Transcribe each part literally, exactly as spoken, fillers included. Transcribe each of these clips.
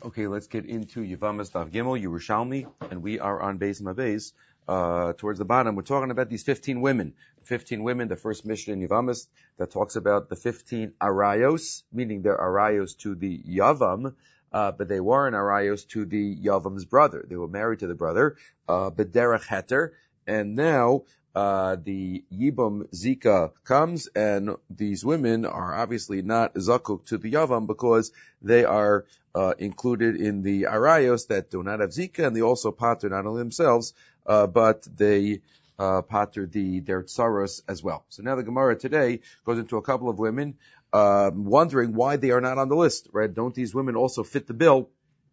Okay, let's get into Yavamas Daf Gimel, Yerushalmi, and we are on Beis Mabeis, uh, towards the bottom. We're talking about these fifteen women. fifteen women, the first mission in Yavamas that talks about the fifteen arayos, meaning they're arayos to the Yavam, uh, but they weren't arayos to the Yavam's brother. They were married to the brother, uh, B'derech Heter, and now, Uh, the Yibam Zika comes, and these women are obviously not zakuk to the Yavam because they are uh, included in the Arayos that do not have Zika, and they also pater not only themselves, uh, but they uh, pater the their tsaros as well. So now the Gemara today goes into a couple of women um, wondering why they are not on the list, right? Don't these women also fit the bill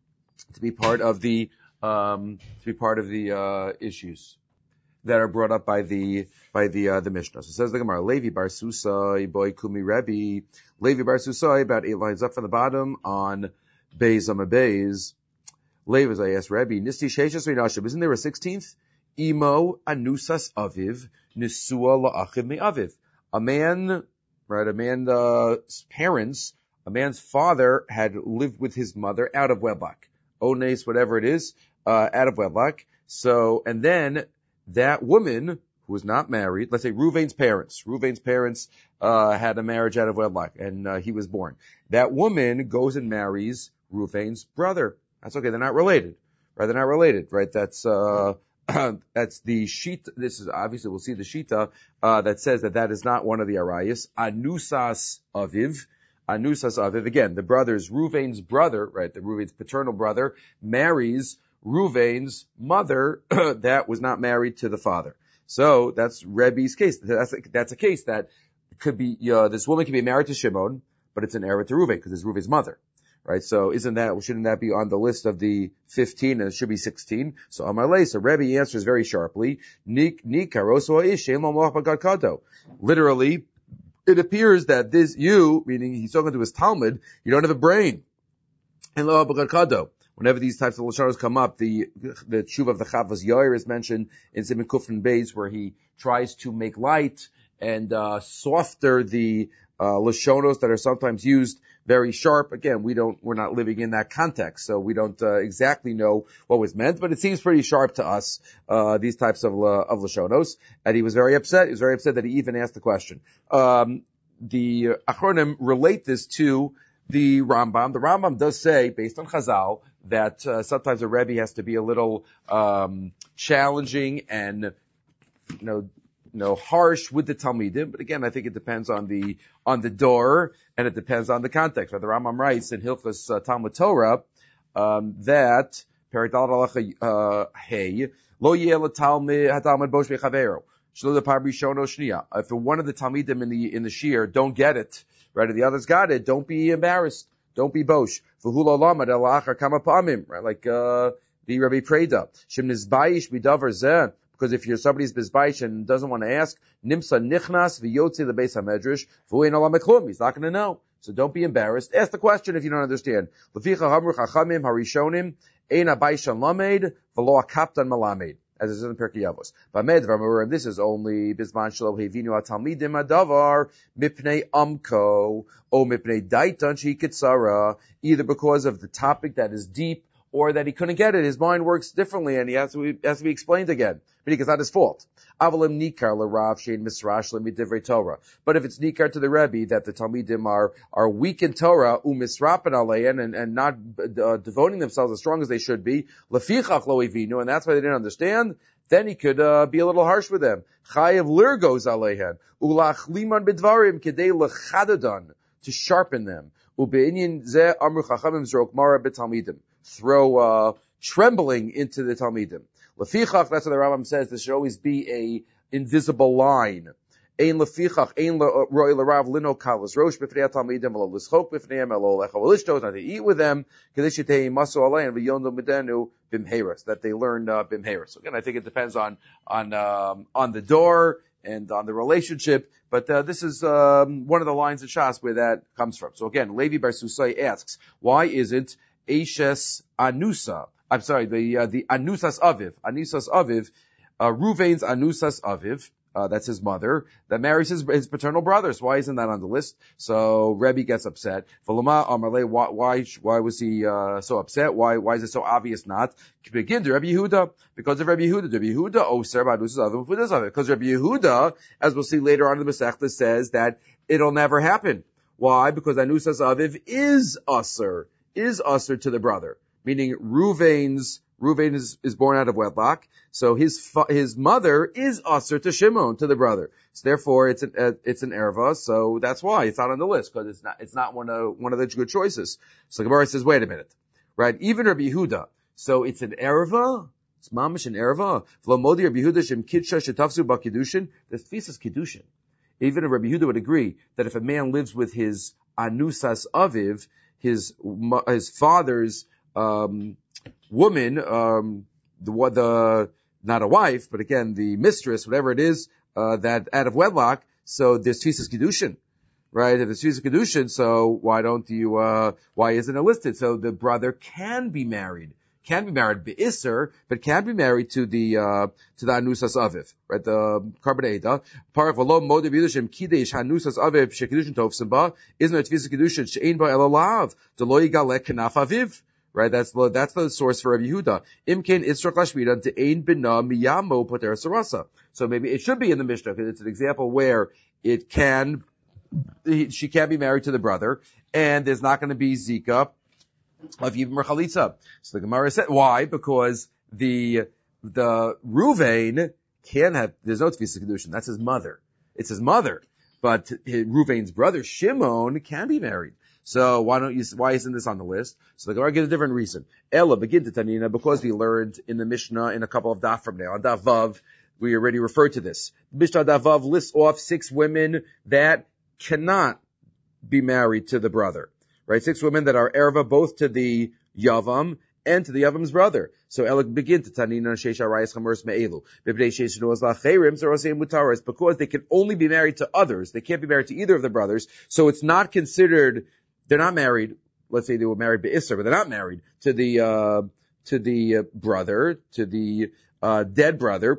to be part of the um, to be part of the uh, issues that are brought up by the by the uh, the Mishnah? So it says the Gemara, Levi bar Susai boy Kumi Rebbe, Levi bar Susai, about eight lines up from the bottom on Beis Amabeis. Levi, I asked Rebbe, Nisti Sheshas Reinashim, isn't there a sixteenth? Imo Anusas Aviv Nisua La'achiv Me Aviv. A man, right? A man's uh, parents, a man's father had lived with his mother out of wedlock, ones, whatever it is, uh, out of wedlock. So, and then that woman who was not married, let's say Ruvain's parents, Ruvain's parents uh, had a marriage out of wedlock, and uh, he was born. That woman goes and marries Ruvain's brother. That's okay. They're not related, right? They're not related, right? That's uh, that's the sheet. This is obviously we'll see the shita uh, that says that that is not one of the arayos. Anusas aviv. Anusas aviv. Again, the brother's Ruvain's brother, right? The Ruvain's paternal brother marries Ruvain's mother that was not married to the father. So that's Rebbe's case. That's a, that's a case that could be, uh, this woman can be married to Shimon, but it's an heir to Ruvain because it's Ruvain's mother, right? So isn't that, shouldn't that be on the list of the fifteen, and it should be sixteen? So Amalei, so Rebbe answers very sharply, literally, it appears that this, you, meaning he's talking to his Talmud, you don't have a brain. And lo b'gadkado. Whenever these types of lashonos come up, the the tshuva of the Chavos Yair is mentioned in Siman Kufrin Beis, where he tries to make light and uh, softer the uh, lashonos that are sometimes used very sharp. Again, we don't, we're not living in that context, so we don't uh, exactly know what was meant, but it seems pretty sharp to us, uh, these types of uh, of lashonos. And he was very upset. He was very upset that he even asked the question. Um, the Achronim relate this to the Rambam. The Rambam does say, based on Chazal, that uh, sometimes a Rebbe has to be a little um challenging and, you know, you know, harsh with the Talmidim. But again, I think it depends on the on the door, and it depends on the context. Right? The Rambam writes in Hilchos uh, Talmud Torah um, that Perek Daled Halacha uh, Hey Lo Yeh LaTalmid HaTalmid Bosh V'Chavero Shelo L'Par Rishono Shniya. If one of the Talmidim in the in the Shir don't get it, right, and the others got it, don't be embarrassed. Don't be bosh. Right? Like, uh, the Rabbi Preda. Shem nizbayish bidavar zeh. Because if you're somebody's bizbayish and doesn't want to ask, nimsa nichnas v'yotzi lebeis hamedrash v'u'ein olam eklum. He's not going to know. So don't be embarrassed. Ask the question if you don't understand. Leficha hamru chachamim harishonim ein abayishan lamed v'lo akaptan malamed. As it says in Pirkei Avos. But this is only Bizman Shelo Hevinu HaTalmidim Adavar Mipnei Amko O Mipnei Daitan Shikitsara, either because of the topic that is deep or that he couldn't get it. His mind works differently and he has to, has to be explained again. Meaning it's not his fault. Avalim Nikar L'Rav Shein Misrash L'Midivrei Torah. But if it's Nikar to the Rebbe that the Talmidim are, are weak in Torah, Umisrapan Alein, and, and not uh, devoting themselves as strong as they should be, Lefichach Lo Evinu, and that's why they didn't understand, then he could uh, be a little harsh with them. Chayev Lirgos Aleihen, Ulach Liman Bidvarim Kedei Lechadadan, to sharpen them. Ube'inyin Zeh Amru Chachamim Zrok Mara B'Talmidim. Throw uh, trembling into the Talmidim. Lefichach, that's what the Rambam says, there should always be a invisible line. Ein lefichach, ein ro'y l'rav lino kalas rosh b'fnei talmidim v'lo l'schok b'fneihem elo lecha v'lishtos, not to eat with them, k'dish yitei maso alein v'yondo midenu bimheres, that they learn uh, bimheres. So again, I think it depends on on um, on the door and on the relationship, but uh, this is um, one of the lines in Shas where that comes from. So again, Levi bar Susai asks, why isn't Eshes Anusa, I'm sorry, the uh, the Anusas Aviv, Anusas Aviv, uh, Ruvain's Anusas Aviv, uh, that's his mother, that marries his, his paternal brothers. Why isn't that on the list? So Rebbe gets upset. Why, why, why was he, uh, so upset? Why, why is it so obvious not? Begin to Rebbe Yehuda. Because of Rebbe Yehuda. Rebbe Yehuda, oh, sir, because Rebbe Yehuda, as we'll see later on in the Masechta, says that it'll never happen. Why? Because Anusas Aviv is usher, is usher to the brother. Meaning Ruvain's, Ruvain is, is born out of wedlock, so his his mother is usher to Shimon, to the brother. So therefore, it's an uh, it's an erva. So that's why it's not on the list, because it's not it's not one of one of the good choices. So Gemara says, wait a minute, right? Even Rabbi Yehuda, so it's an erva. It's mamish an erva. V'lomodi Rabbi Yehuda shem kidsha shetafsu b'kiddushin. The tefis is kiddushin. Even if Rabbi Yehuda would agree that if a man lives with his anusas aviv, his his father's um woman, um, the, the, not a wife, but again, the mistress, whatever it is, uh, that out of wedlock, so there's tefisas kiddushin, right? If there's tefisas kiddushin, so why don't you, uh, why isn't it listed? So the brother can be married, can be married be'isser, but can be married to the, uh, to the anusas aviv, right? The carbon eda. Parach v'lo modev yidushem kidesh hanusas aviv shekiddushin tovsim ba, isn't there tefisas kiddushin she'ein ba elolav, delo yigalek kanaf aviv? Right, that's the, that's the source for Rabbi Yehuda. Imkin Israk Lashmida De'ein Bina Miyamo Poter Sarasa. So maybe it should be in the Mishnah, because it's an example where it can, she can be married to the brother, and there's not going to be Zika of Yibam or Chalitza. So the Gemara said, why? Because the, the Ruvain can have, there's no Tefisas Kedushin. That's his mother. It's his mother. But Ruvain's brother, Shimon, can be married. So why don't you, why isn't this on the list? So the Gemara gives a different reason. Ella begin to Tanina, because we learned in the Mishnah in a couple of daf from now. On daf Vav, we already referred to this. Mishnah daf Vav lists off six women that cannot be married to the brother. Right? Six women that are erva both to the Yavam and to the Yavam's brother. So Ella begin to Tanina Sheish Arayis Chamers Me'elu. Bibdei Sheish Noaz Lacherim Zarosei Mutaris, because they can only be married to others. They can't be married to either of the brothers. So it's not considered, they're not married. Let's say they were married by Isser, but they're not married to the, uh, to the uh, brother, to the, uh, dead brother.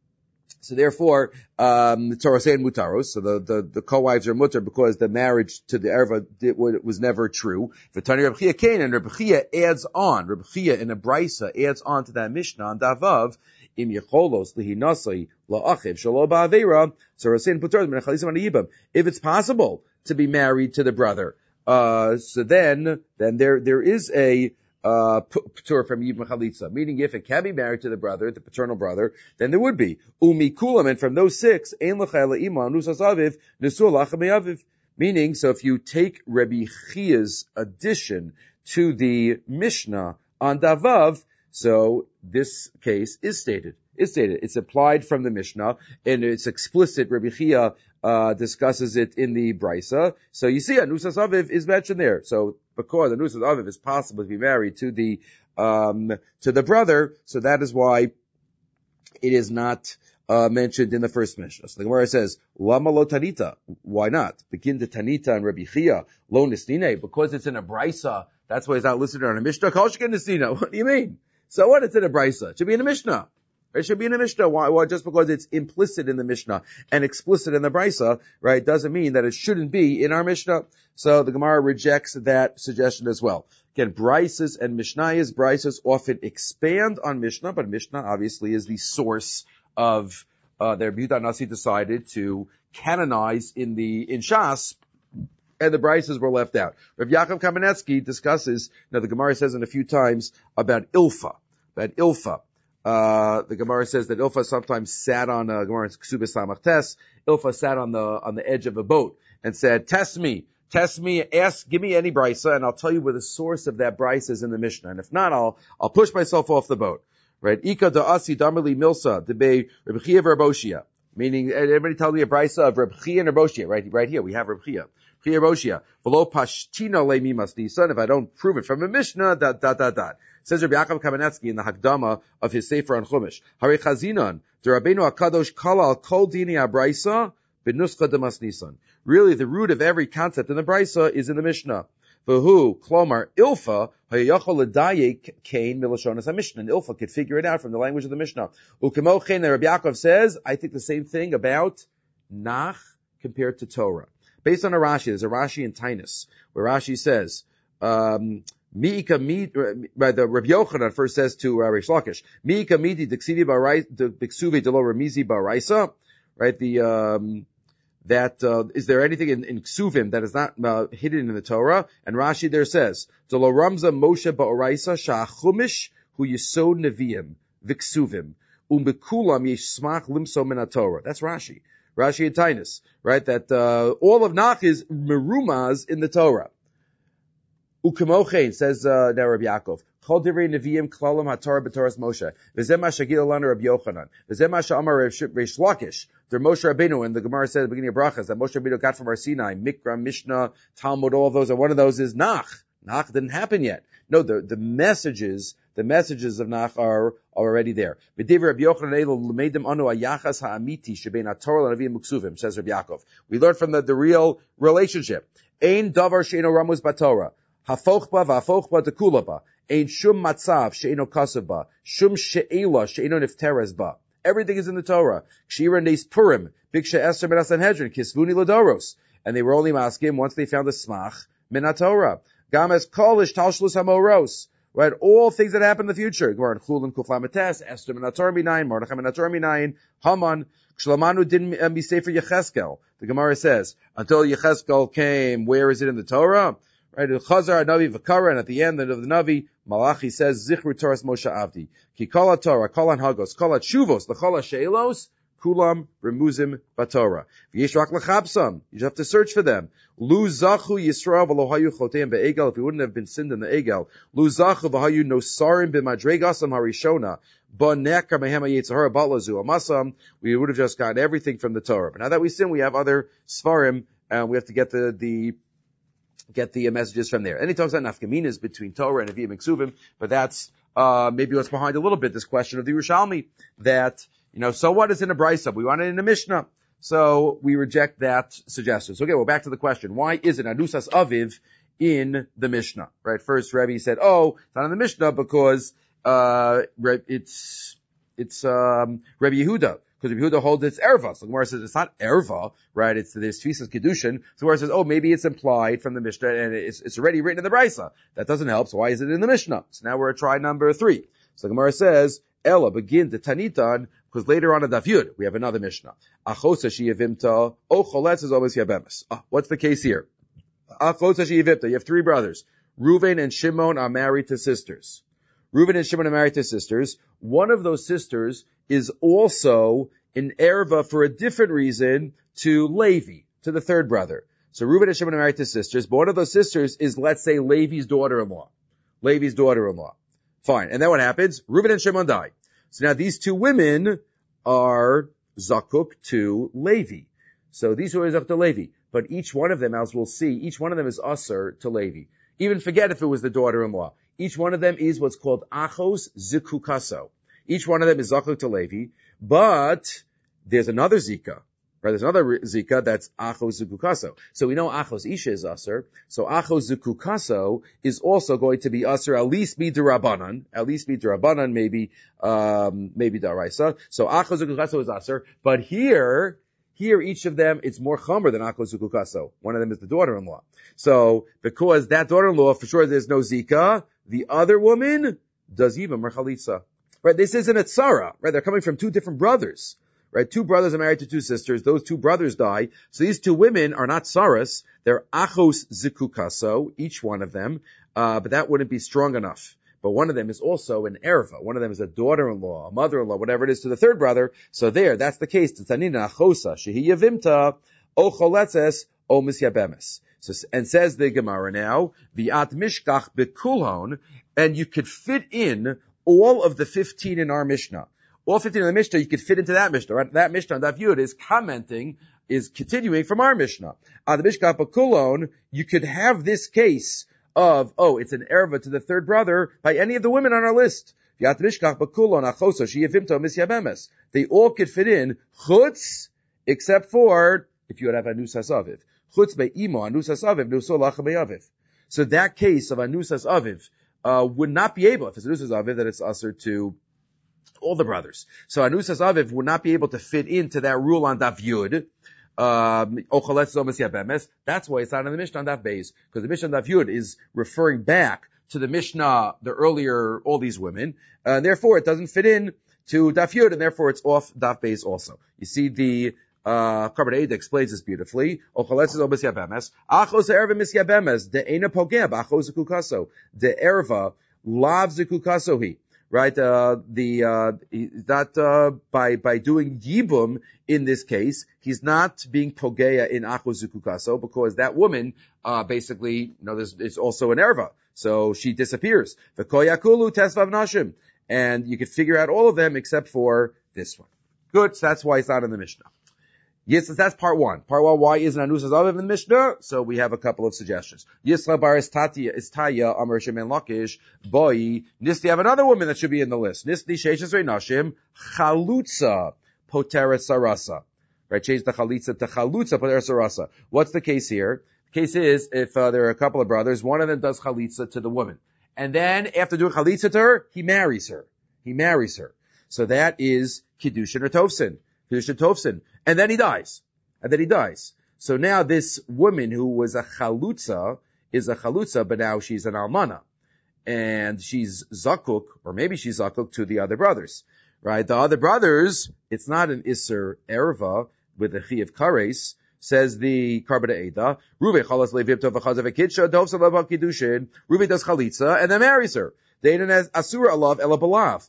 So therefore, um, the Torah saying mutaros, so the, the, the co-wives are mutar because the marriage to the erva did, was never true. V'tani Reb Chia Kain, and Reb Chia adds on, Reb Chia in a brisa adds on to that Mishnah on Davav, im yecholos lihinasai la'achiv shalo ba'avera, Torah saying putar min chalisim aniyibam. If it's possible to be married to the brother, Uh, so then, then there, there is a, uh, P'tur from Yibam Chalitza. Meaning if it can be married to the brother, the paternal brother, then there would be. Umi Kulam, and from those six, Ein L'chayla Ima Nusas Aviv, Nesu Lacha Me'aviv. Meaning, so if you take Rabbi Chia's addition to the Mishnah on Davav, so this case is stated. Is stated. It's applied from the Mishnah, and it's explicit. Rabbi Chia uh, discusses it in the Brisa. So you see, Anusas Aviv is mentioned there. So because Anusas Aviv is possible to be married to the um, to the brother, so that is why it is not uh, mentioned in the first Mishnah. So the Gemara says, Lama lo Tanita? Why not? Begin to Tanita and Rabbi Chia lo Nisnine, because it's in a Brisa. That's why it's not listed on a Mishnah. Kol sheken Nisnina. What do you mean? So what? It's in a Brisa. It should be in a Mishnah. It should be in a Mishnah. Why? Well, just because it's implicit in the Mishnah and explicit in the Brisa, right, doesn't mean that it shouldn't be in our Mishnah. So the Gemara rejects that suggestion as well. Again, Brisas and Mishnayos, Brisas often expand on Mishnah, but Mishnah obviously is the source of, uh, their Yehuda Nasi decided to canonize in the, in Shas, and the Brisas were left out. Rav Yaakov Kamenetsky discusses, now the Gemara says it a few times about Ilfa, about Ilfa. Uh, the Gemara says that Ilfa sometimes sat on a Gemara Ksubis Samach Tes. Ilfa sat on the on the edge of a boat and said, "Test me, test me, ask, give me any brisa, and I'll tell you where the source of that brisa is in the Mishnah. And if not, I'll I'll push myself off the boat." Right? Ika da'asi damali milsa debe Reb Chia v'Reboshia. Meaning, everybody tell me a brisa of Reb Chia and Reboshia. Right? Right here we have Reb Chia. Chia Reboshia. V'lo pashtino le mimas nisan. If I don't prove it from a Mishnah, dot dot dot dot. Says Rabbi Yaakov Kamenetsky in the Hakdama of his Sefer on Chumash. Hare Chazinan, the Rabbeinu HaKadosh Kalal Kol Dini HaBraisa B'Nuscha Demas Nisan. Really, the root of every concept in the Brisa is in the Mishnah. V'hu, klomar, ilfa, hayachol ledayek kain milashonas HaMishnah. And ilfa could figure it out from the language of the Mishnah. Ukemochen, the Rabbi Yaakov says, I think the same thing about Nach compared to Torah. Based on a Rashi, there's a Rashi in Tainus, where Rashi says, um, Mi'ika mi, uh, the Rabbi Yochanan first says to uh, Reish Lakish, Mi'ika midi diksivi b'ksuvi delo remizi b'araisa, right, the, um, that, uh, is there anything in, in Ksuvim that is not uh, hidden in the Torah? And Rashi there says, delo ramza Moshe ba'araisa sha'achumish hu yisod neviim v'ksuvim um bekulam yishmach limso min Torah. That's Rashi. Rashi and Tainus, right? That uh, all of Nach is merumaz in the Torah. Ukemochein, says uh, now Rabbi Yaakov, Chol divrei neviim klalam haTorah b'Torahs Moshe. V'zeh ma shagil alanu Rabbi Yochanan. V'zeh ma sha'amar Reish Lakish. There Moshe Rabbeinu, and the Gemara said at the beginning of Brachas that Moshe Rabbeinu got from our Sinai, Mikra, Mishnah, Talmud, all of those, and one of those is Nach. Nach didn't happen yet. No, the, the messages, the messages of Nach are already there. Says Rabbi Yaakov. We learned from the, the real relationship. Ein davar she'eno ramus b'Torah. Hafochba v'afochba dekulaba. Ein shum matzav she'eno kasaba. Shum she'ela she'eno nifteres ba. Everything is in the Torah. Kshira nes Purim. Biksha Esther min HaSanhedrin. Kisvuni ladoros. And they were only masking once they found the smach min HaTorah. Games kolish talshlus hamoros. Right, all things that happen in the future. Gemara Chulin Kuflamates, Esther Minator Minayin, Mordechai Minator Minayin, Haman, Shlamanu didn't um, be safe for Yecheskel. The Gemara says, until Yecheskel came, where is it in the Torah? Right, Chazar Navi Vakara, and at the end of the Navi, Malachi says, Zichru Torah Moshe Avdi. Ki kol Torah, kol Hagos, kol Shuvos, the kol Sheelos, Kulam Remuzim Batorah. V'yesh rak lechabsam. You have to search for them. Lu zachu Yisrael v'lo hayu choteim be'egel. If we wouldn't have been sinned in the egel. Lu zachu v'hayu nosarim b'madregasam harishona. B'nekar mehem ha'yetzahara batlazu amasam. We would have just gotten everything from the Torah. But now that we sin, we have other svarim, and we have to get the, the, get the messages from there. And he talks about nafkaminas between Torah and Nevi'im and Ksuvim, but that's, uh, maybe what's behind a little bit this question of the Yerushalmi, that, you know, so what is in a brisa? We want it in a Mishnah. So we reject that suggestion. So okay, well, back to the question. Why isn't Anusas Aviv in the Mishnah? Right? First, Rebbe said, oh, it's not in the Mishnah because, uh, it's, it's, um, Rebbe Yehuda. Because Rebbe Yehuda holds it's erva. So the Gemara says it's not erva, right? It's there's tfisas kedushin. So the Gemara says, oh, maybe it's implied from the Mishnah and it's, it's already written in the brisa. That doesn't help. So why is it in the Mishnah? So now we're at try number three. So the Gemara says, Ella, begin to Tanitan, because later on in Daf Yud, we have another Mishnah. Achosa sheyavimta, o choletz is always yabemis. Ah, what's the case here? Achosa sheyavimta, you have three brothers. Reuven and Shimon are married to sisters. Reuven and Shimon are married to sisters. One of those sisters is also an erva for a different reason to Levi, to the third brother. So Reuven and Shimon are married to sisters, but one of those sisters is, let's say, Levi's daughter-in-law. Levi's daughter-in-law. Fine. And then what happens? Reuven and Shimon die. So now these two women are zakuk to Levi. So these two are zakuk to Levi. But each one of them, as we'll see, each one of them is usher to Levi. Even forget if it was the daughter-in-law. Each one of them is what's called achos zikukaso. Each one of them is zakuk to Levi. But there's another zika. Right, there's another zika that's achos zukukaso. So we know achos isha is usher. So achos zukukaso is also going to be usher, at least be derabanan, at least be derabanan, maybe, um, maybe daraisa. So achos zukukaso is usher. But here, here each of them, it's more chomer than achos zukukaso. One of them is the daughter-in-law. So because that daughter-in-law, for sure there's no zika, the other woman does even merchalitza. Right, this isn't a tzara. Right, they're coming from two different brothers. Right, two brothers are married to two sisters. Those two brothers die. So these two women are not saras. They're achos zikukaso, each one of them. Uh, but that wouldn't be strong enough. But one of them is also an erva. One of them is a daughter-in-law, a mother-in-law, whatever it is to the third brother. So there, that's the case. Tanina achosa shehi yavimta o choletzes o misyabemes. So, and says the Gemara now, v'at mishkach bekulhon, and you could fit in all of the fifteen in our Mishnah. All fifteen in the Mishnah, you could fit into that Mishnah. Right? That Mishnah, that view, is commenting, is continuing from our Mishnah. On the Mishkach Bakulon, you could have this case of, oh, it's an erva to the third brother by any of the women on our list. They all could fit in, chutz, except for, if you would have Anusas Aviv. Chutz be'imo, Anusas Aviv, Nusolach be'aviv. So that case of Anusas Aviv, uh, would not be able, if it's Anusas Aviv, that it's usher to all the brothers. So Anusas Aviv would not be able to fit into that rule on Daf Yud. Um, that's why it's not in the Mishnah on Daf Beis, because the Mishnah on Daf Yud is referring back to the Mishnah, the earlier, all these women, uh, and therefore it doesn't fit in to Daf Yud, and therefore it's off Daf Beis also. You see the uh Carbon Eida explains this beautifully. The erva lav zikukasohi. Right, uh, the, uh, that, uh, by, by doing yibum in this case, he's not being pogeya in achos zukukaso, because that woman, uh, basically, you know, there's, it's also an erva. So she disappears. V'koyakulu tesvav nashim. And you can figure out all of them except for this one. Good, so that's why it's not in the Mishnah. Yes, that's part one. Part one, why isn't Anusas Aviv in the Mishnah? So we have a couple of suggestions. Yisra bar Istaya, Amar Shemen Lakish, Boi, Nisti, have another woman that should be in the list. Nisti Sheishes Nashim, Chalutza, Potera Sarasa. Right, change the Chalitza to Chalutza, Potera Sarasa. What's the case here? The case is, if uh, there are a couple of brothers, one of them does Chalitza to the woman. And then, after doing Chalitza to her, he marries her. He marries her. So that is Kiddushin or Tovsin. Kiddushin Tovsin. And then he dies. And then he dies. So now this woman who was a chalutza is a chalutza, but now she's an almana. And she's zakuk, or maybe she's zakuk to the other brothers. Right? The other brothers, it's not an Isser Erva with a Chi of Kares, says the Karbada Eida. Ruve chalas levipto v'chazav ekitsha, dov salav kiddushin. Ruve does chalitza, and then marries her. They don't have asura alav ela balav.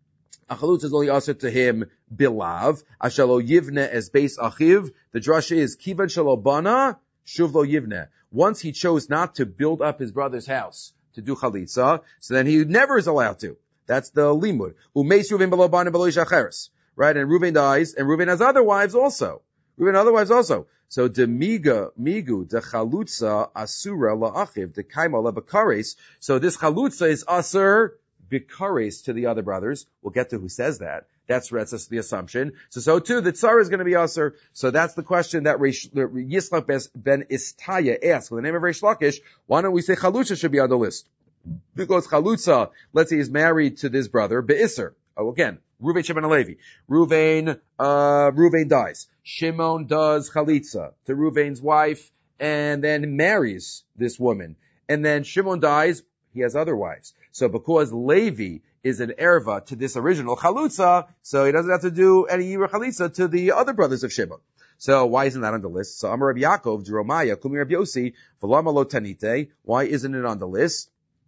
A chalutza is only usher to him bilav. Ashalo yivne as base achiv. The drush is kivan shalo bana shuvlo yivne. Once he chose not to build up his brother's house to do chalitza, so then he never is allowed to. That's the limud. Umeis Ruven below bana below ishacheres. Right, and Ruven dies, and Ruven has other wives also. Ruven has other wives also. So de miga migu de chalutza asura la'achiv de kaima lebakares. So this chalutza is asur bikares to the other brothers. We'll get to who says that. That's, that's the assumption. So, so too, the tzara is going to be asur. So that's the question that Yislach ben Istaya asked. With the name of Reish Lakish, why don't we say chalutza should be on the list? Because chalutza, let's say, is married to this brother, be'isr. Oh, again, Ruvain, Shimon, and Levi. Ruvain, uh, Ruvain dies. Shimon does chalitza to Ruvain's wife and then marries this woman. And then Shimon dies, he has other wives. So because Levi is an erva to this original chalutza, so he doesn't have to do any yira chalitza to the other brothers of Shimon. So why isn't that on the list? So Amar Rabbi Yaakov, Jeremiah, Kumi Rabbi Yossi, V'lama lo tanite. Why isn't it on the list?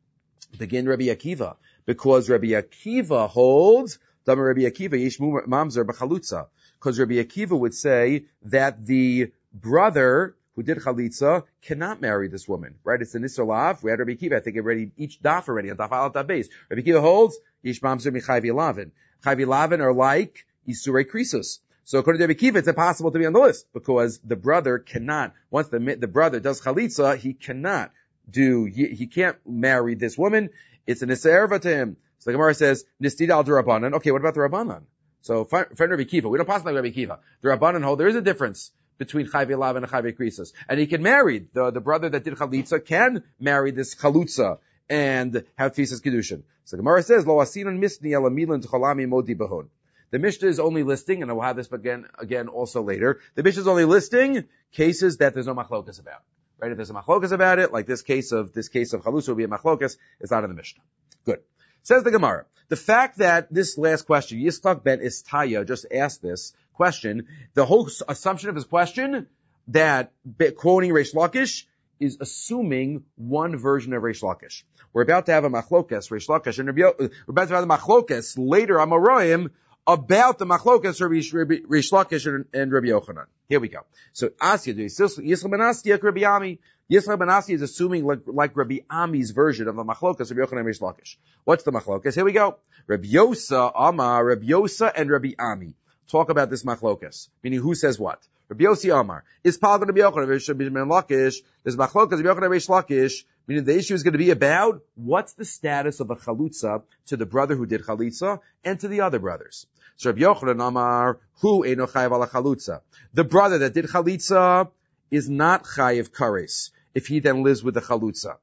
Begin Rabbi Akiva. Because Rabbi Akiva holds, Damar Rabbi Akiva, Yesh Mamzer B'chalutza. Because Rabbi Akiva would say that the brother who did chalitza cannot marry this woman, right? It's an Isser Lav. We had Rabbi Akiva, I think already, each daf already, on daf al daf beis. Rabbi Akiva holds, Yesh Mamzer Michayvi Lavin. Chayvi Lavin are like Isurei Krisus. So according to Rabbi Akiva, it's impossible to be on the list, because the brother cannot, once the, the brother does chalitza, he cannot do, he, he can't marry this woman. It's an Isser to him. So the Gemara says, Nistida al Rabbanan. Okay, what about the Rabbanan? So, find Rabbi Akiva. We don't pass like Rabbi Akiva. The Rabbanan hold there is a difference between Chayvi Lav and Chayvi Krisus. And he can marry, the, the brother that did Chalitza can marry this Chalutza and have Tfisas Kiddushin. So the Gemara says, Lo asinon misni ala milan t'cholami modi behon. The Mishnah is only listing, and we'll have this again, again also later, the Mishnah is only listing cases that there's no machlokas about. Right? If there's a machlokas about it, like this case of, this case of Chalutza will be a machlokas, it's not in the Mishnah. Good. Says the Gemara, the fact that this last question, Yitzchak ben Istaya just asked this question, the whole assumption of his question, that quoting Reish Lakish, is assuming one version of Reish Lakish. We're about to have a machlokas, Reish Lakish, and Rabbi, we're about to have a machlokas later, Amoraim, about the machlokas Reish Lakish and, and Rabbi Yochanan. Here we go. So, Asya, Yisrael ben Asya, Rabbi Ami. Yisrael ben Asya is assuming like, like Rabbi Ami's version of the machlokas, Rabbi Yochanan and Reish Lakish. What's the machlokas? Here we go. Rabbi Yosa, Amar, Rabbi Yosa and Rabbi Ami talk about this machlokas. Meaning, who says what? Rabbi Yosi Amar. Is Paul Rabbi Yochanan, Rabbi Lakish, there's machlokas, Rabbi Yochanan and Reish Lakish, meaning the issue is going to be about what's the status of a chalutza to the brother who did chalitza and to the other brothers. So Rabbi Yochanan Amar, who eino chayav ala chalutza? The brother that did chalitza is not chayiv kares if he then lives with the chalutza.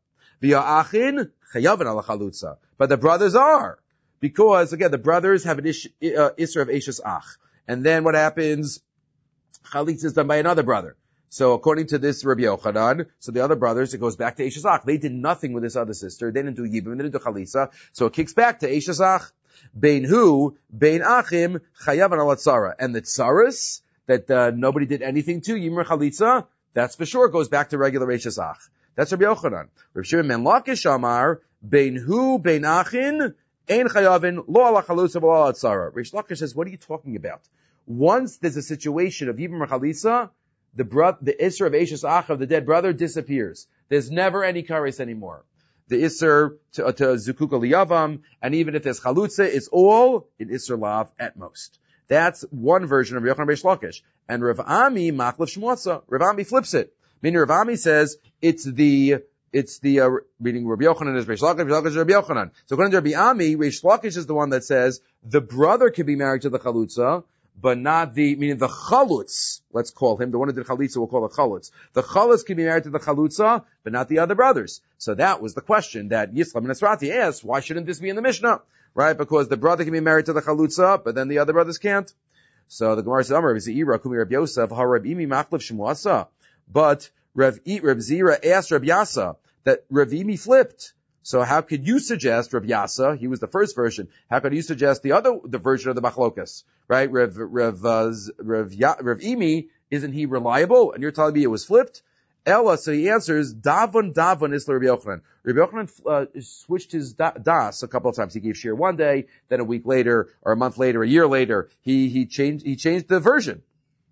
Via achin chayavin ala chalutza. But the brothers are. Because, again, the brothers have an ish, uh, isser of Eishes Ach. And then what happens? Chalitza is done by another brother. So according to this Rabbi Yochanan, so the other brothers, it goes back to Eishes Ach. They did nothing with this other sister. They didn't do Yibum, they didn't do Chalitza. So it kicks back to Eishes Ach. Bein hu, bein achim, chayav ala tzara. And the tzaras, that uh, nobody did anything to, Yimmer Chalitza, that's for sure goes back to regular Eishes Ach. That's Rabbi Yochanan. Rabbi Shimon ben Lakish Amar, bein hu, bein achin, ein chayavin, lo ala chalutza, lo ala tzara. Rish Lakish says, what are you talking about? Once there's a situation of Yibum Chalitza, the bro- the Isser of Eishes Ach of the dead brother disappears. There's never any kares anymore. The Isser to, uh, to Zukuka Liyavam, and even if there's Chalutza, it's all in Isser Lav at most. That's one version of Yochanan Reish Lakish. And Rav Ami Machlef Shmuatza. Rav Ami flips it. Meaning Rav Ami says it's the it's the uh, meaning Rabbi Yochanan is Reish Lakish, Reish Lakish is Rabbi Yochanan. So according to Rabbi Ami, Reish Lakish is the one that says the brother can be married to the Chalutza, but not the, meaning the chalutz, let's call him, the one who did chalitza we'll call a chalutz. The chalutz can be married to the chalutza, but not the other brothers. So that was the question that Yislam and Esrati asked, why shouldn't this be in the Mishnah? Right? Because the brother can be married to the chalutza, but then the other brothers can't. So the Gemara says, Amar Rav Zira, Kumi Rav Yosef, Ha Rav Imi Machlef Shmuasa. But Rav, Rav Zira asked Rav Yasa that Rav Imi flipped. So how could you suggest Rav Yasa? He was the first version. How could you suggest the other, the version of the Machlokas? Right? Rav, Rav, uh, Rav, ya, Rav Imi, isn't he reliable? And you're telling me it was flipped? Ella, so he answers, Davon, Davon is Rabbi Yochanan. Rabbi Yochanan, uh, switched his da- das a couple of times. He gave shir one day, then a week later, or a month later, a year later, he, he changed, he changed the version.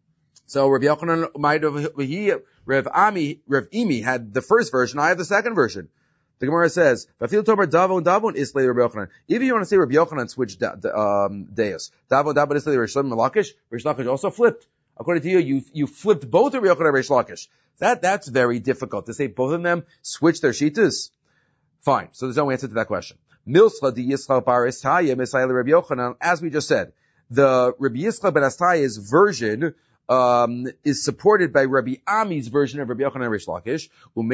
So Rabbi Yochanan might have, he, Rav Ami, Rav Imi had the first version, I have the second version. The Gemara says, "Vafil tomer davon davon islay Rabbi Yochanan." If you want to say Rabbi Yochanan switched da, da, um, deus, davon davon islay Rish Lakish, Rish Lakish also flipped. According to you, you you flipped both Rabbi Yochanan and Rish Lakish. That that's very difficult to say both of them switched their shitas. Fine, so there's no answer to that question. Milsla di Yisrael bar Istaya misayla Rabbi Yochanan, as we just said, the Rabbi Yisrael ben Astaya's version. Um, is supported by Rabbi Ami's version of Rabbi Yochanan and Rish Lakish,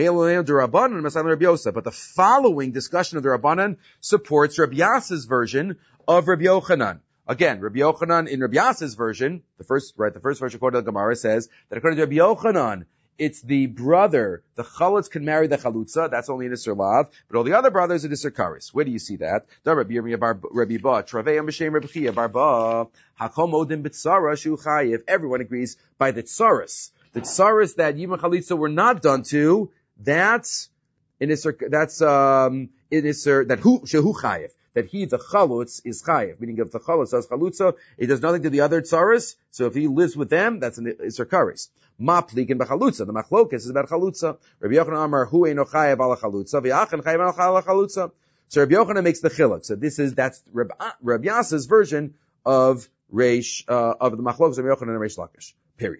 but the following discussion of the Rabbanan supports Rabbi Yasa's version of Rabbi Yochanan. Again, Rabbi Yochanan in Rabbi Yasa's version, the first, right, the first version according to the Gemara says that according to Rabbi Yochanan, it's the brother, the chalutz can marry the chalutza, that's only an Isser Lav, but all the other brothers are Isser Karis. Where do you see that? Rabbi Yirmiyah bar Rabbi Ba, TraveiAmishem Rabbi Chia bar Ba, Hakom Odin B'tzara Shu Chayiv. Everyone agrees by the tsaras. The tsaras that Yibum Chalitza were not done to, that's in Isser, that's, um, in Isser, that hu, Shehu Chayiv. That he, the chalutz, is chayiv. Meaning if the chalutz does chalutza, it does nothing to the other tsaras. So if he lives with them, that's an Isser Karis. Ma plikin b'chalutza. The machlokas is about chalutza. Rabbi Yochanan Amar, hu eino chayiv ala chalutza, v'yachan chayiv ala chalutza. So Rabbi Yochanan makes the chiluk. So this is, that's Rabbi, Rabbi Yasa's version of Reish, uh, of the machlokas of Rabbi Yochanan and Reish Lakish. Period.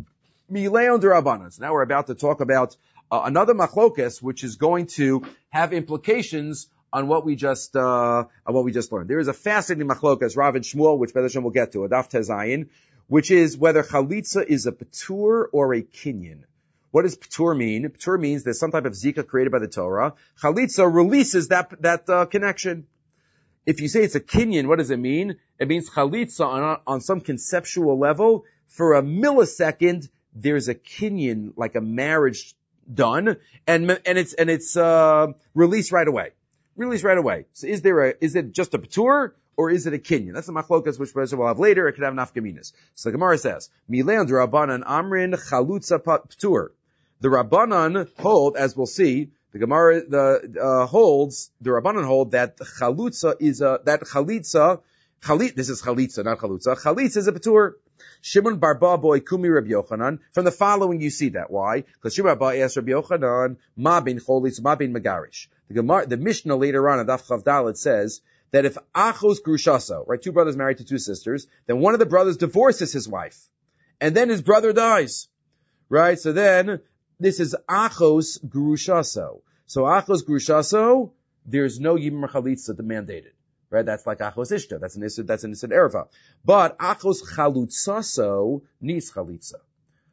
Mileon derabanan. So now we're about to talk about uh, another machlokas, which is going to have implications on what we just, uh, on what we just learned. There is a fascinating machlokas, Rav and Shmuel, which Be'ez Hashem will get to, Adaf Tezayin, which is whether chalitza is a patur or a kinyan. What does patur mean? Patur means there's some type of zika created by the Torah. Chalitza releases that, that, uh, connection. If you say it's a kinyan, what does it mean? It means chalitza on, on some conceptual level, for a millisecond, there's a kinyan, like a marriage done, and, and it's, and it's, uh, released right away. Release right away. So is there a, is it just a patur, or is it a kinyan? That's the machlokas which we'll have later. It could have nafkaminas. So the Gemara says, Mileon the Rabbanan Amrin Chalutza Patur. The Rabbanan hold, as we'll see, the Gemara, the, uh, holds, the Rabbanan hold that Chalutza is a, that Chalitza, Chalit, this is Chalitza, not Chalutza. Chalitza is a patur. Shimon Barba boy Kumi Rabbi Yochanan. From the following you see that. Why? Because Shimon Barba asked Rabbi Yochanan, Ma bin Cholitz, Ma bin Megarish. The Gemara, the Mishnah later on in Daf Chav Dalet says that if Achos Grushaso, right, two brothers married to two sisters, then one of the brothers divorces his wife, and then his brother dies, right? So then this is Achos Grushaso. So Achos Grushaso, there's no Yibum Chalitza mandated, right? That's like Achos Ishta. That's an Issud, that's an Issud Erva. But Achos Chalutzaso needs Chalitza.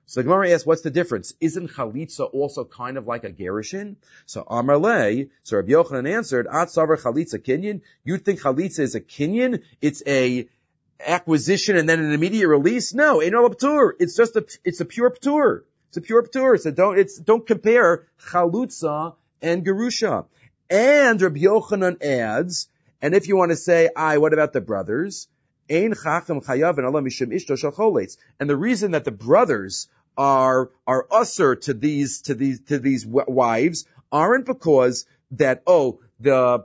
So the Gemara asks, what's the difference? Isn't chalitza also kind of like a gerushin? So Amar Lei, so Rabbi Yochanan answered, At savar chalitza kinyan? You think chalitza is a kinyan? It's a acquisition and then an immediate release? No, ain't all a p'tur. It's just a, it's a pure p'tur. It's a pure p'tur. So don't, it's, don't compare chalutza and gerusha. And Rabbi Yochanan adds, and if you want to say, I, what about the brothers? Ein chacham chayav and Allah mishum ishto shel choletz. And the reason that the brothers are, are usher to these, to these, to these wives aren't because that, oh, the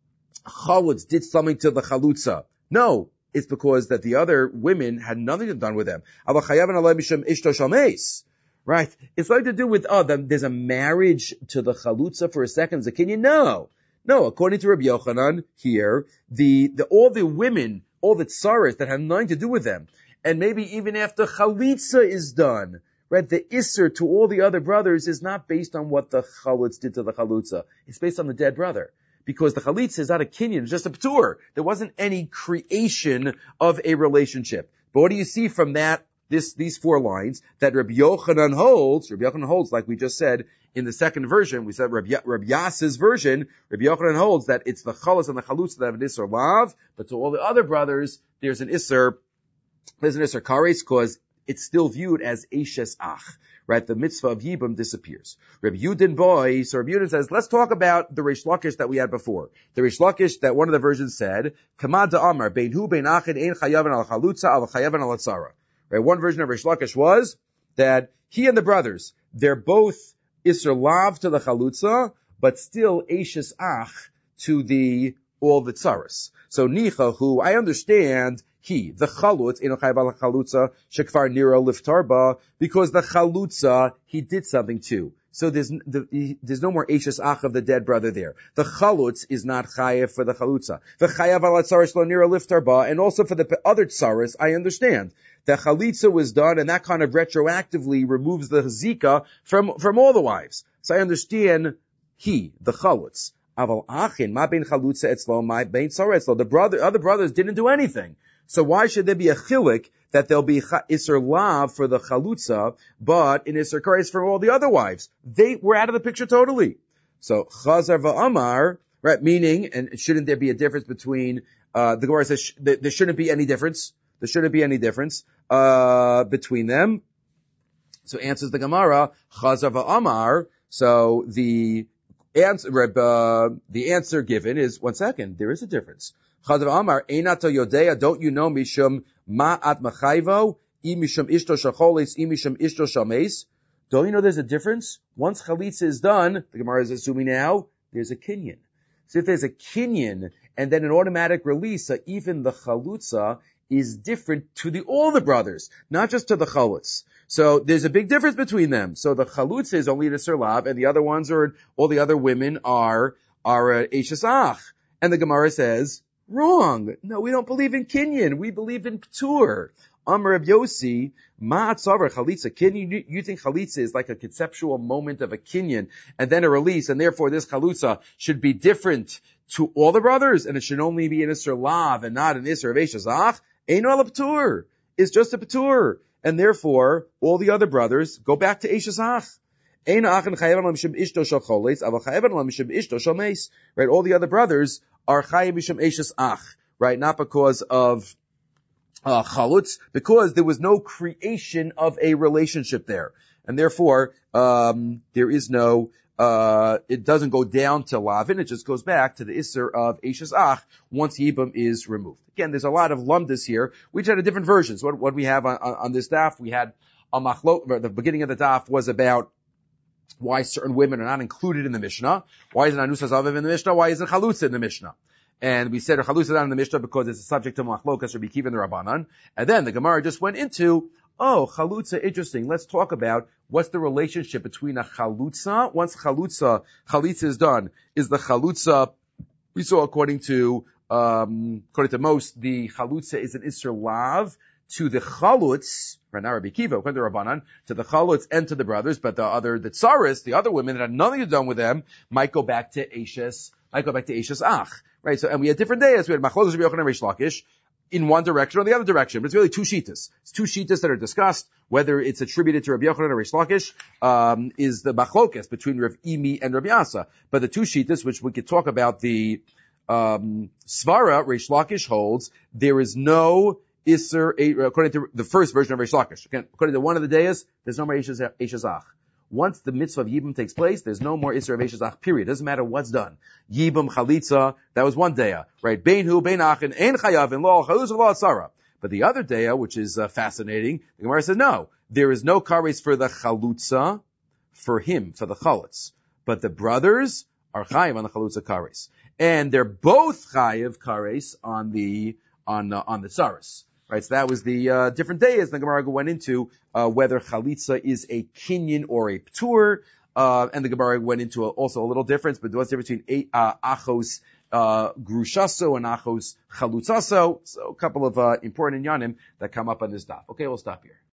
chalutz did something to the chalutza. No, it's because that the other women had nothing to do with them. Allah chayav and Allah mishum ishto shel meis. Right? It's like to do with, oh, there's a marriage to the chalutza for a second. Zakinya? No. No, according to Rabbi Yochanan here, the, the, all the women, all the tsaras that have nothing to do with them, and maybe even after chalitza is done, right, the isser to all the other brothers is not based on what the chalutz did to the chalutza. It's based on the dead brother. Because the chalitza is not a kinyan, it's just a p'tur. There wasn't any creation of a relationship. But what do you see from that, this, these four lines, that Rabbi Yochanan holds, Rabbi Yochanan holds, like we just said, in the second version, we said Rabbi, Rabbi Yas's version, Rabbi Yochanan holds that it's the chalutz and the chalutza that have an isser lav, but to all the other brothers, there's an isser, there's an isser kares, because it's still viewed as Eishes Ach, right? The mitzvah of Yibam disappears. Rabbi Yudin boy, so Rabbi Yudin says, let's talk about the Reish Lakish that we had before. The Reish Lakish that one of the versions said, Kamad Amar, Bein Hu Bein Achin Ein Chayavan Al Chalutza Al Chayavan Al Tzara. Right? One version of Reish Lakish was that he and the brothers, they're both Isser Lav to the Chalutza, but still Eishes Ach to the, all the Tzaras. So Nicha, who I understand, he, the chalutz, in chayv chalutza, shekvar nira liftarba, because the chalutza, he did something too. So there's, the, he, there's no more eishes ach of the dead brother there. The chalutz is not chayev for the chalutza. The chayav al tzaris lo nira liftarba, and also for the other tzaris, I understand. The chalitza was done, and that kind of retroactively removes the zika from, from all the wives. So I understand he, the chalutz. Aval achin, ma bein chalutza etzlo, ma bein tzara etzlo. The brother, other brothers didn't do anything. So why should there be a chilik that there'll be Isser Lav for the Chalutza, but in Isser Kares for all the other wives? They were out of the picture totally. So Chazar va'amar, right, meaning, and shouldn't there be a difference between, uh, the Gemara says sh- there shouldn't be any difference. There shouldn't be any difference, uh, between them. So answers the Gemara, Chazar va'amar, so the answer, uh, the answer given is, one second, there is a difference. Chadav Amar, Einato Yodea, don't you know Mishum Ma'at Machayvo, I Mishum Ishto Shacholis, I Mishum Ishto Shames? Don't you know there's a difference? Once Chalitza is done, the Gemara is assuming now, there's a Kinyan. So if there's a Kinyan, and then an automatic release, uh, even the Chalutza is different to the, all the brothers, not just to the Chalutz. So there's a big difference between them. So the Chalutza is only the Serlav, and the other ones are, all the other women are, are, uh, Eishes Ach. And the Gemara says, wrong. No, we don't believe in Kinyan. We believe in P'tur. Amar Reb Yossi, Ma'at Savar Chalitza. Kinyan, you think Chalitza is like a conceptual moment of a Kinyan and then a release, and therefore this Chalutza should be different to all the brothers, and it should only be an Isser Lav and not an Isser of Eishes Ach. Ain't all a P'tur. It's just a P'tur. And therefore, all the other brothers go back to Eishes Ach. Right, all the other brothers are Chayev Mishum Eishes Ach, right? Not because of uh, Chalutz, because there was no creation of a relationship there. And therefore, um, there is no, uh, it doesn't go down to Lavin, it just goes back to the Isser of Eishes Ach once Yibam is removed. Again, there's a lot of lumdas here. We just had a different versions. What, what we have on, on, on this daf, we had a machlok, the beginning of the daf was about why certain women are not included in the Mishnah. Why isn't Anusas Aviv in the Mishnah? Why isn't Chalutza in the Mishnah? And we said Chalutza is not in the Mishnah because it's a subject of Machlokas Rabbi Kiva and the Rabbanan. And then the Gemara just went into, oh, Chalutza, interesting. Let's talk about what's the relationship between a Chalutza. Once Chalutza, Chalitza is done, is the Chalutza, we saw according to, um, according to most, the Chalutza is an Isser Lav to the Chalutz, right now Rabbi Kiva, according to Rabbanan, to the Chalutz and to the brothers, but the other, the Tsaris, the other women that had nothing to do with them, might go back to Eishes, might go back to Eishes Ach, right? So, and we had different days. We had Machlokas Rabbi Yochanan and Reish Lakish. in one direction or the other direction. But it's really two shittas. It's two shittas that are discussed. Whether it's attributed to Rabbi Yochanan or Reish Lakish, um, is the machlokas between Rav Imi and Rabbi Asa. But the two shittas, which we could talk about, the um, Svara, Reish Lakish holds, there is no Isser, according to the first version of Reish Lakish. Again, according to one of the days, there's no more Eishazach. Once the mitzvah of Yibum takes place, there's no more Isser of Eishazach, period. Doesn't matter what's done. Yibum, Chalitza, that was one day, right? Bein hu, bein achin, ein chayavin, lo, chaluz, lo, atzara. But the other day, which is uh, fascinating, the Gemara says, no, there is no kares for the chalutza, for him, for the chalutz. But the brothers are chayiv on the chalutza kares. And they're both chayiv kares on the, on, uh, on the tsaris. Right, so that was the uh, different days the Gemara went into uh, whether chalitza is a kinyan or a ptur, uh, and the Gemara went into a, also a little difference, but what's the difference between uh, achos uh, grushaso and achos chalutzaso? So a couple of uh, important inyanim that come up on this daf. Okay, we'll stop here.